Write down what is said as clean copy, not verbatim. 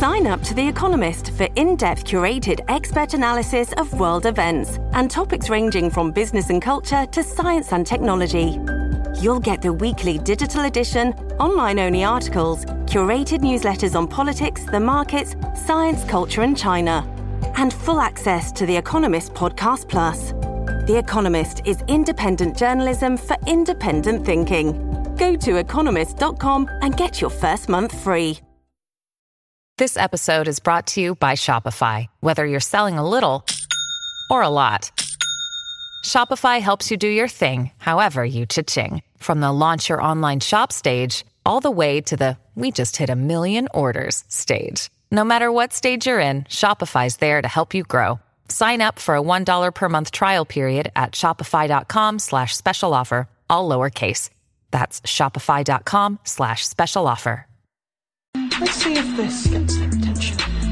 Sign up to The Economist for in-depth curated expert analysis of world events and topics ranging from business and culture to science and technology. You'll get the weekly digital edition, online-only articles, curated newsletters on politics, the markets, science, culture and China, and full access to The Economist Podcast Plus. The Economist is independent journalism for independent thinking. Go to economist.com and get your first month free. This episode is brought to you by Shopify. Whether you're selling a little or a lot, Shopify helps you do your thing, however you cha-ching. From the launch your online shop stage, all the way to the we just hit 1 million orders stage. No matter what stage you're in, Shopify's there to help you grow. Sign up for a $1 per month trial period at shopify.com/special offer, all lowercase. That's shopify.com/special offer. Let's see if this gets their attention.